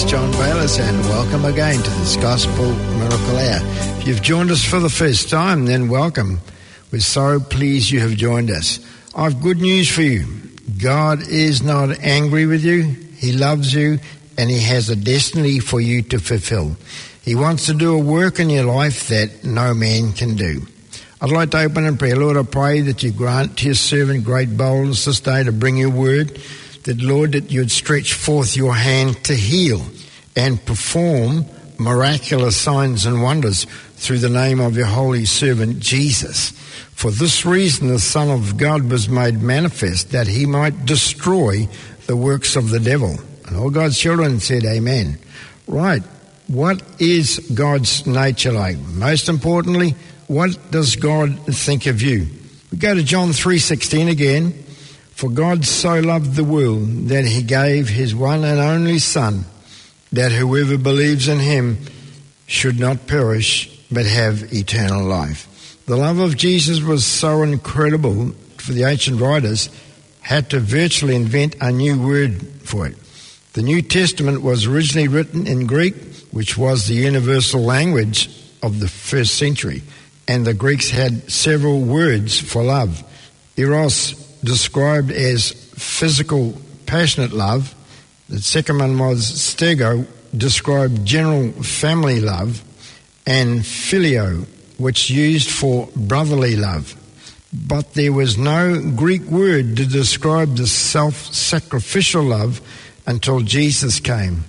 is John Bayliss, and welcome again to this Gospel Miracle Hour. If you've joined us for the first time, then welcome. We're so pleased you have joined us. I've good news for you. God is not angry with you. He loves you, and He has a destiny for you to fulfill. He wants to do a work in your life that no man can do. I'd like to open in prayer. Lord, I pray that you grant to your servant great boldness this day to bring your word. That, Lord, that you'd stretch forth your hand to heal and perform miraculous signs and wonders through the name of your holy servant, Jesus. For this reason, the Son of God was made manifest, that he might destroy the works of the devil. And all God's children said, amen. Right. What is God's nature like? Most importantly, what does God think of you? We go to John 3:16 again. For God so loved the world that he gave his one and only Son, that whoever believes in him should not perish but have eternal life. The love of Jesus was so incredible for the ancient writers had to virtually invent a new word for it. The New Testament was originally written in Greek, which was the universal language of the first century, and the Greeks had several words for love. Eros, described as physical, passionate love. The second one was stego, described general family love, and phileo, which used for brotherly love. But there was no Greek word to describe the self-sacrificial love until Jesus came.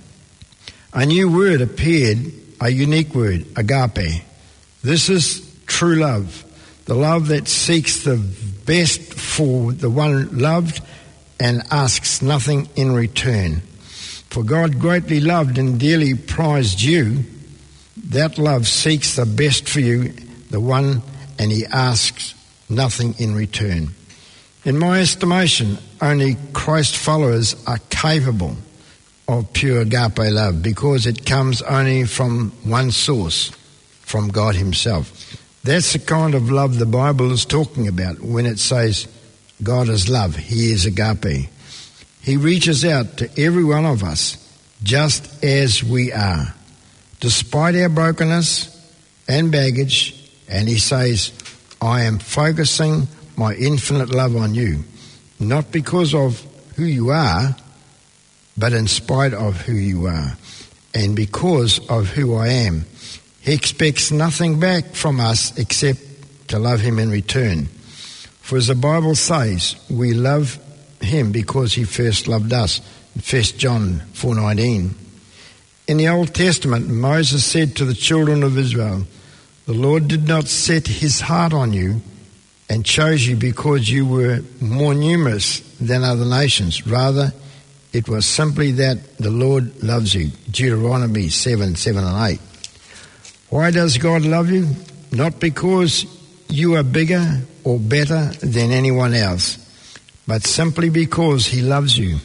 A new word appeared, a unique word, agape. This is true love, the love that seeks the best for the one loved and asks nothing in return. For God greatly loved and dearly prized you. That love seeks the best for you, the one, and he asks nothing in return. In my estimation, only Christ followers are capable of pure agape love because it comes only from one source, from God himself. That's the kind of love the Bible is talking about when it says God is love. He is agape. He reaches out to every one of us just as we are, despite our brokenness and baggage, and he says, I am focusing my infinite love on you, not because of who you are, but in spite of who you are, and because of who I am. He expects nothing back from us except to love him in return. For as the Bible says, we love him because he first loved us. 1 John 4:19. In the Old Testament, Moses said to the children of Israel, the Lord did not set his heart on you and chose you because you were more numerous than other nations. Rather, it was simply that the Lord loves you. Deuteronomy 7:7 and 8. Why does God love you? Not because you are bigger or better than anyone else, but simply because he loves you.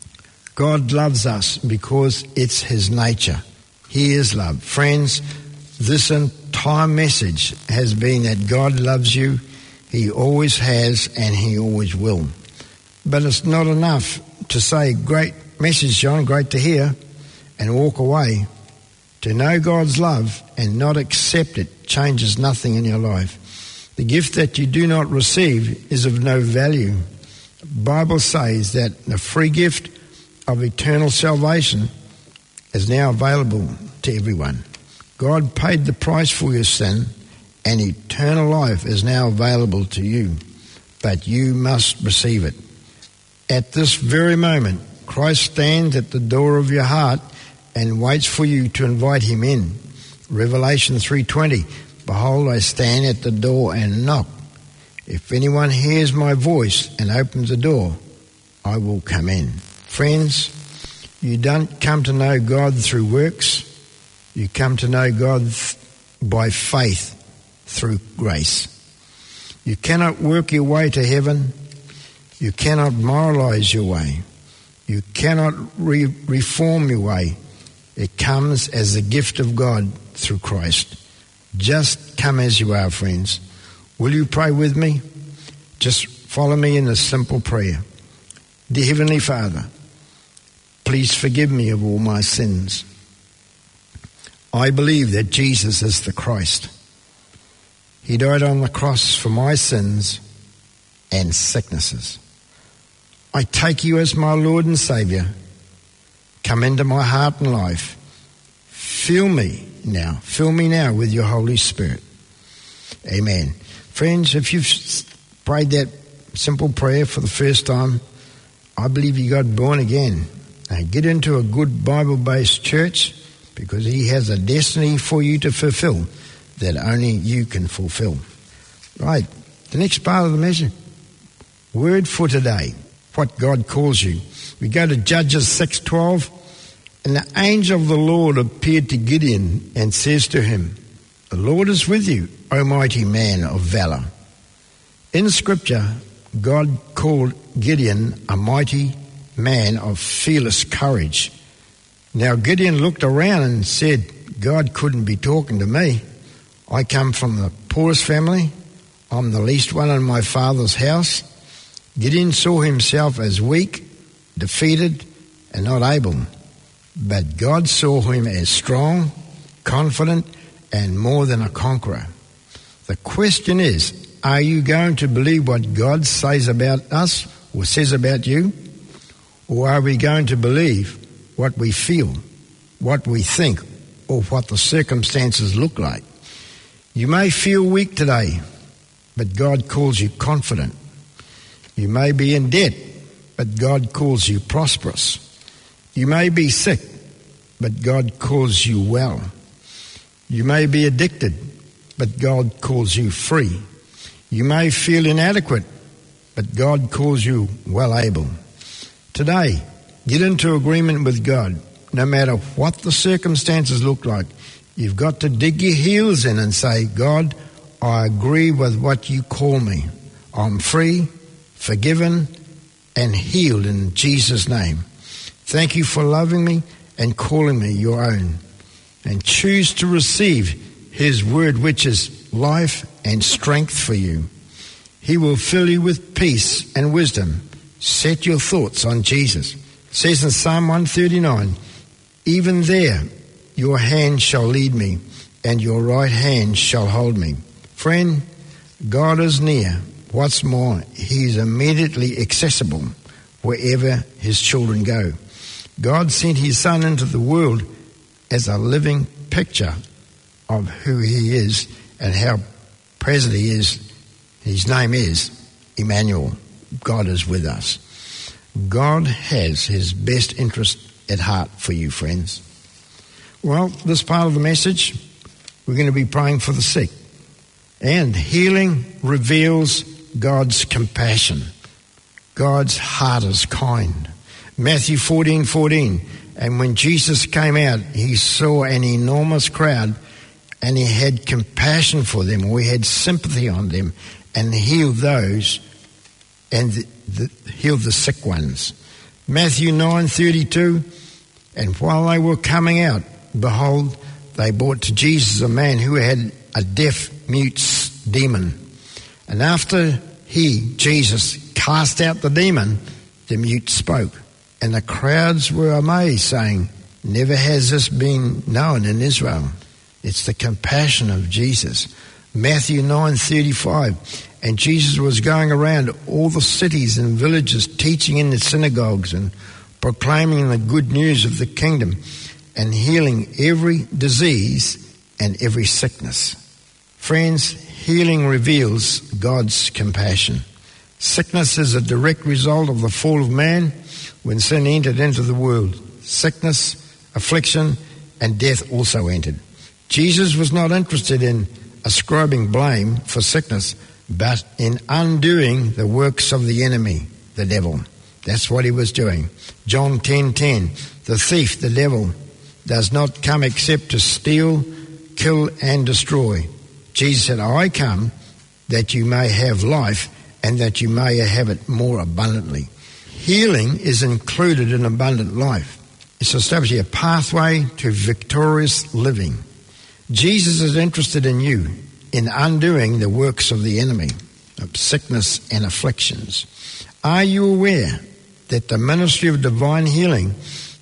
God loves us because it's his nature. He is love. Friends, this entire message has been that God loves you. He always has and he always will. But it's not enough to say, great message, John, great to hear, and walk away. To know God's love and not accept it changes nothing in your life. The gift that you do not receive is of no value. The Bible says that the free gift of eternal salvation is now available to everyone. God paid the price for your sin, and eternal life is now available to you, but you must receive it. At this very moment, Christ stands at the door of your heart and waits for you to invite him in. Revelation 3:20, behold, I stand at the door and knock. If anyone hears my voice and opens the door, I will come in. Friends, you don't come to know God through works. You come to know God by faith through grace. You cannot work your way to heaven. You cannot moralize your way. You cannot reform your way. It comes as a gift of God through Christ. Just come as you are, friends. Will you pray with me? Just follow me in a simple prayer. Dear Heavenly Father, please forgive me of all my sins. I believe that Jesus is the Christ. He died on the cross for my sins and sicknesses. I take you as my Lord and Saviour. Come into my heart and life. Fill me now with your Holy Spirit. Amen. Friends, if you've prayed that simple prayer for the first time, I believe you got born again. Now get into a good Bible-based church, because he has a destiny for you to fulfill that only you can fulfill. Right, the next part of the message, word for today, what God calls you. We go to Judges 6:12, and the angel of the Lord appeared to Gideon and says to him, the Lord is with you, O mighty man of valor. In Scripture, God called Gideon a mighty man of fearless courage. Now Gideon looked around and said, God couldn't be talking to me. I come from the poorest family. I'm the least one in my father's house. Gideon saw himself as weak, defeated, and not able. But God saw him as strong, confident, and more than a conqueror. The question is, are you going to believe what God says about us or says about you? Or are we going to believe what we feel, what we think, or what the circumstances look like? You may feel weak today, but God calls you confident. You may be in debt, but God calls you prosperous. You may be sick, but God calls you well. You may be addicted, but God calls you free. You may feel inadequate, but God calls you well able. Today, get into agreement with God. No matter what the circumstances look like, you've got to dig your heels in and say, God, I agree with what you call me. I'm free, forgiven, and healed in Jesus' name. Thank you for loving me and calling me your own. And choose to receive his word, which is life and strength for you. He will fill you with peace and wisdom. Set your thoughts on Jesus. It says in Psalm 139, even there your hand shall lead me, and your right hand shall hold me. Friend, God is near. What's more, he is immediately accessible wherever his children go. God sent his Son into the world as a living picture of who he is and how present he is. His name is Emmanuel. God is with us. God has his best interest at heart for you, friends. Well, this part of the message, we're going to be praying for the sick. And healing reveals God's compassion. God's heart is kind. Matthew 14:14. And when Jesus came out, he saw an enormous crowd, and he had compassion for them, or he had sympathy on them, and healed those and healed the sick ones. Matthew 9:32. And while they were coming out, behold, they brought to Jesus a man who had a deaf, mute demon. And after Jesus, cast out the demon, the mute spoke. And the crowds were amazed, saying, never has this been known in Israel. It's the compassion of Jesus. Matthew 9:35. And Jesus was going around all the cities and villages, teaching in the synagogues and proclaiming the good news of the kingdom and healing every disease and every sickness. Friends, healing reveals God's compassion. Sickness is a direct result of the fall of man when sin entered into the world. Sickness, affliction, and death also entered. Jesus was not interested in ascribing blame for sickness, but in undoing the works of the enemy, the devil. That's what he was doing. John 10:10, the thief, the devil, does not come except to steal, kill, and destroy. Jesus said, I come that you may have life and that you may have it more abundantly. Healing is included in abundant life. It's establishing a pathway to victorious living. Jesus is interested in you, in undoing the works of the enemy, of sickness and afflictions. Are you aware that the ministry of divine healing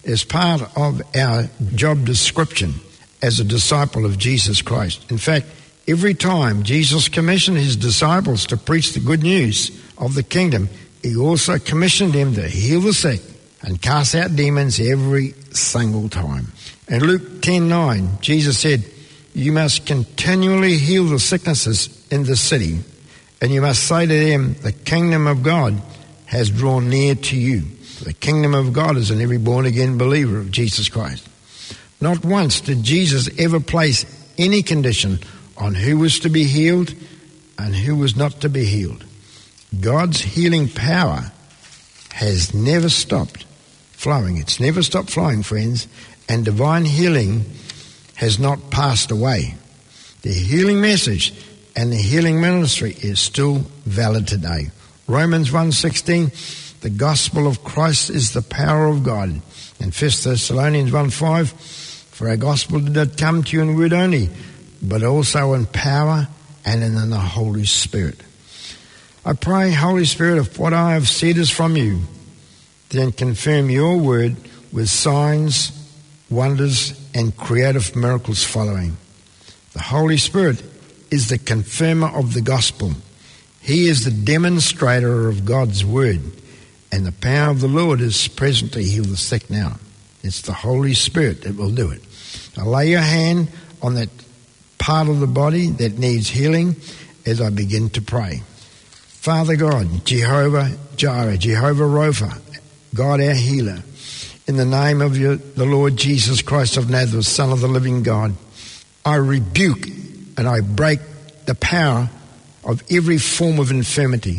is part of our job description as a disciple of Jesus Christ. In fact, every time Jesus commissioned his disciples to preach the good news of the kingdom, he also commissioned them to heal the sick and cast out demons every single time. In Luke 10:9, Jesus said, "You must continually heal the sicknesses in the city, and you must say to them, the kingdom of God has drawn near to you." The kingdom of God is in every born-again believer of Jesus Christ. Not once did Jesus ever place any condition on who was to be healed and who was not to be healed. God's healing power has never stopped flowing. It's never stopped flowing, friends, and divine healing has not passed away. The healing message and the healing ministry is still valid today. Romans 1:16, the gospel of Christ is the power of God. And 1 Thessalonians 1:5, for our gospel did not come to you in word only, but also in power and in the Holy Spirit. I pray, Holy Spirit, if what I have said is from you, then confirm your word with signs, wonders, and creative miracles following. The Holy Spirit is the confirmer of the gospel. He is the demonstrator of God's word, and the power of the Lord is present to heal the sick now. It's the Holy Spirit that will do it. Now lay your hand on that part of the body that needs healing as I begin to pray. Father God, Jehovah Jireh, Jehovah Rapha, God our healer, in the name of the Lord Jesus Christ of Nazareth, Son of the living God, I rebuke and I break the power of every form of infirmity.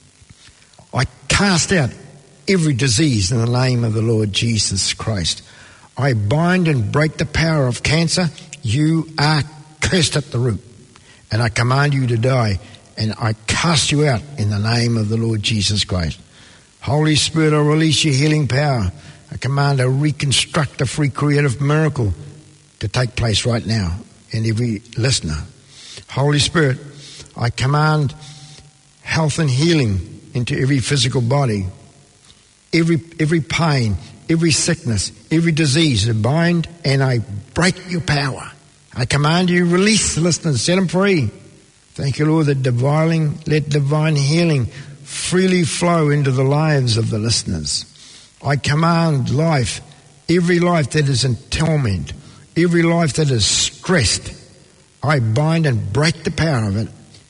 I cast out every disease in the name of the Lord Jesus Christ. I bind and break the power of cancer. You are cursed at the root, and I command you to die, and I cast you out in the name of the Lord Jesus Christ. Holy Spirit, I release your healing power. I command a reconstructive, recreative miracle to take place right now in every listener. Holy Spirit, I command health and healing into every physical body. Every pain, every sickness, every disease, I bind and I break your power. I command you, release the listeners, set them free. Thank you, Lord, that let divine healing freely flow into the lives of the listeners. I command life, every life that is in torment, every life that is stressed, I bind and break the power of it.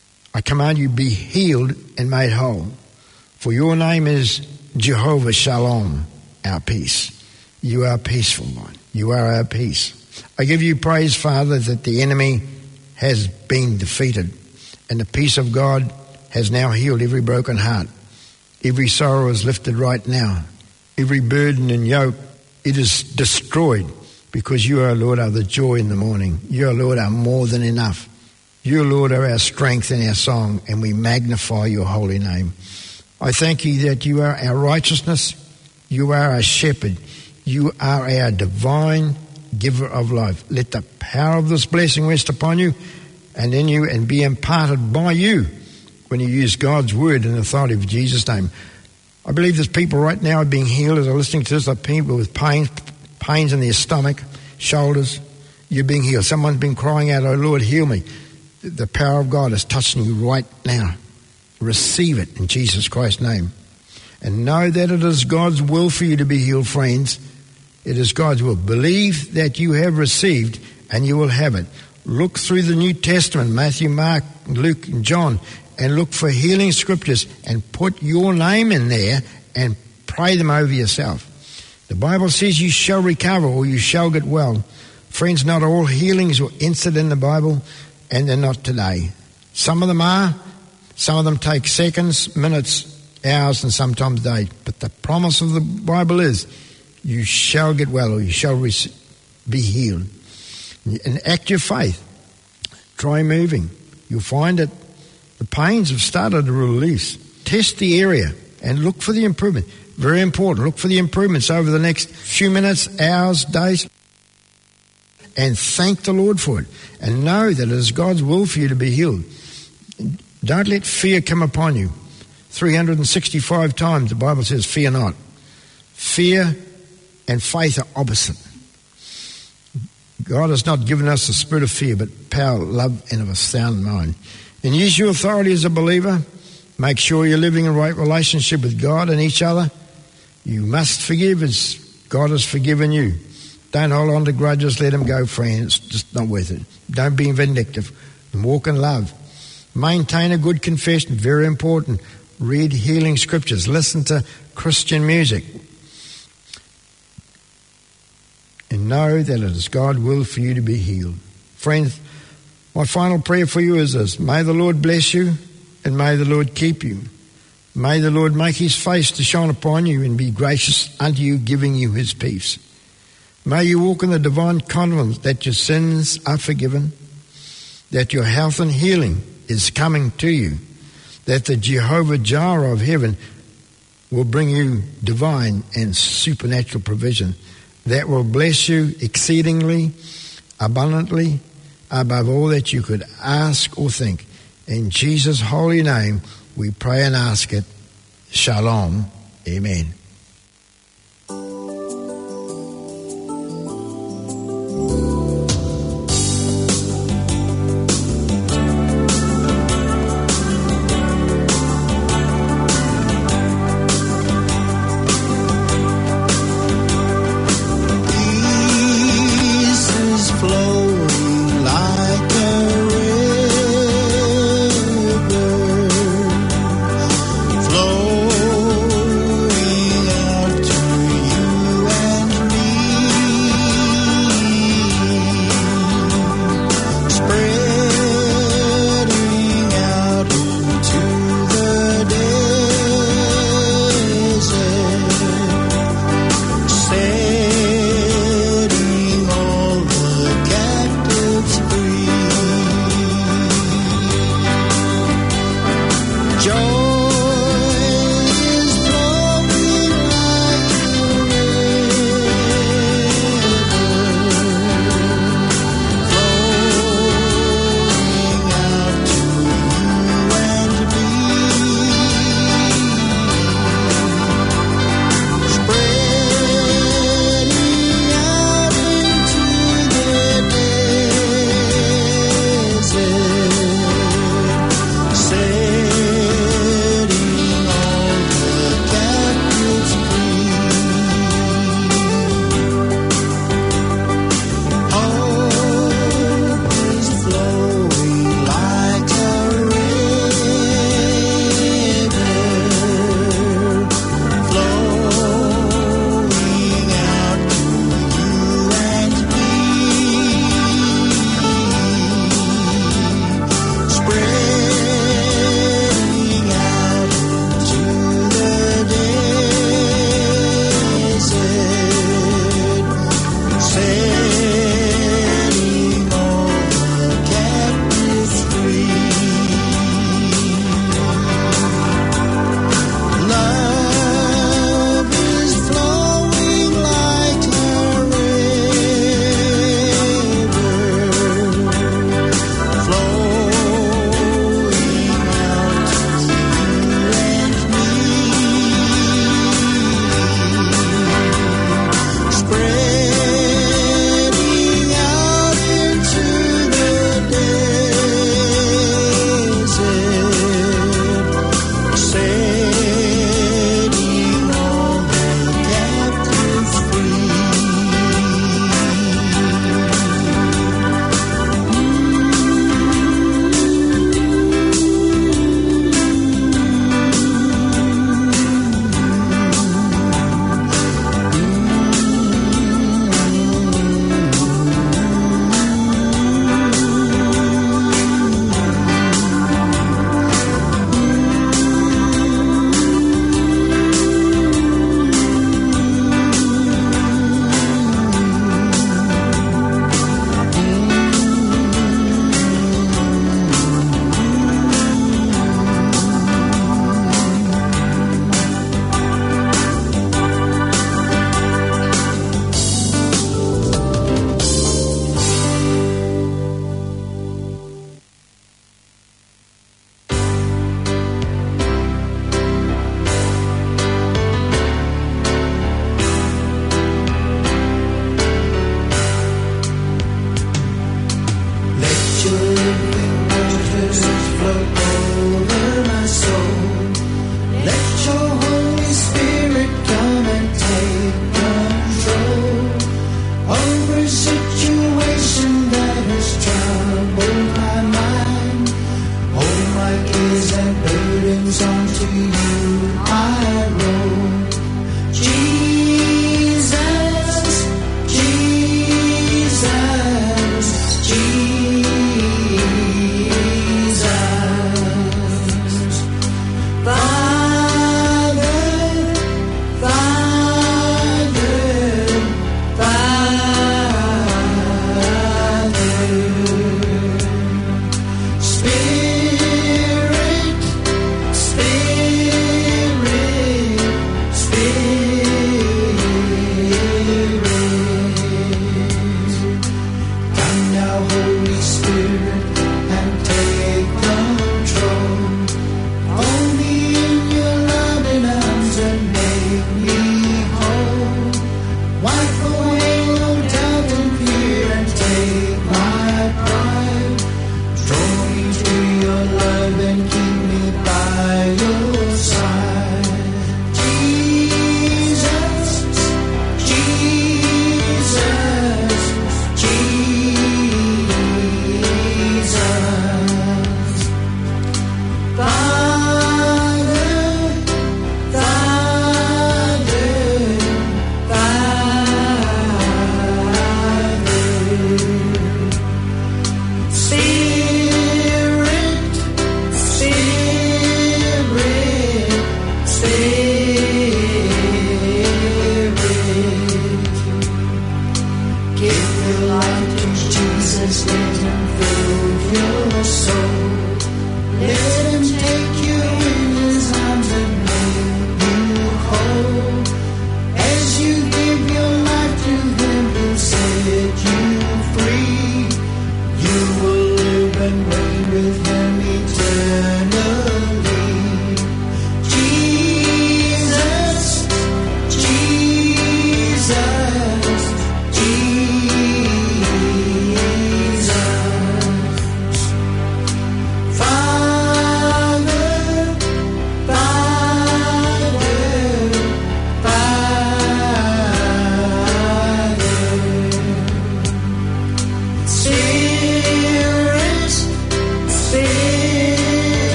I command you be healed and made whole. For your name is Jehovah Shalom, our peace. You are peaceful, Lord. You are our peace. I give you praise, Father, that the enemy has been defeated and the peace of God has now healed every broken heart. Every sorrow is lifted right now. Every burden and yoke, it is destroyed because you, our Lord, are the joy in the morning. You, our Lord, are more than enough. You, Lord, are our strength and our song, and we magnify your holy name. I thank you that you are our righteousness. You are our shepherd. You are our divine giver of life. Let the power of this blessing rest upon you and in you and be imparted by you when you use God's word in the authority of Jesus' name. I believe there's people right now being healed as I'm listening to this, like people with pains in their stomach, shoulders. You're being healed. Someone's been crying out, "Oh Lord, heal me." The power of God is touching you right now. Receive it in Jesus Christ's name. And know that it is God's will for you to be healed, friends. It is God's will. Believe that you have received and you will have it. Look through the New Testament, Matthew, Mark, Luke, and John, and look for healing scriptures and put your name in there and pray them over yourself. The Bible says you shall recover or you shall get well. Friends, not all healings were instant in the Bible, and they're not today. Some of them are. Some of them take seconds, minutes, hours, and sometimes days. But the promise of the Bible is you shall get well or you shall be healed. And act your faith. Try moving. You'll find that the pains have started to release. Test the area and look for the improvement. Very important. Look for the improvements over the next few minutes, hours, days. And thank the Lord for it. And know that it is God's will for you to be healed. Don't let fear come upon you. 365 times the Bible says, fear not. Fear and faith are opposite. God has not given us a spirit of fear, but power, love, and of a sound mind. And use your authority as a believer. Make sure you're living in right relationship with God and each other. You must forgive as God has forgiven you. Don't hold on to grudges. Let them go, friends. It's just not worth it. Don't be vindictive. And walk in love. Maintain a good confession. Very important. Read healing scriptures. Listen to Christian music. And know that it is God's will for you to be healed. Friends, my final prayer for you is this. May the Lord bless you and may the Lord keep you. May the Lord make his face to shine upon you and be gracious unto you, giving you his peace. May you walk in the divine confidence that your sins are forgiven, that your health and healing is coming to you, that the Jehovah Jireh of heaven will bring you divine and supernatural provision that will bless you exceedingly, abundantly, above all that you could ask or think. In Jesus' holy name, we pray and ask it. Shalom. Amen.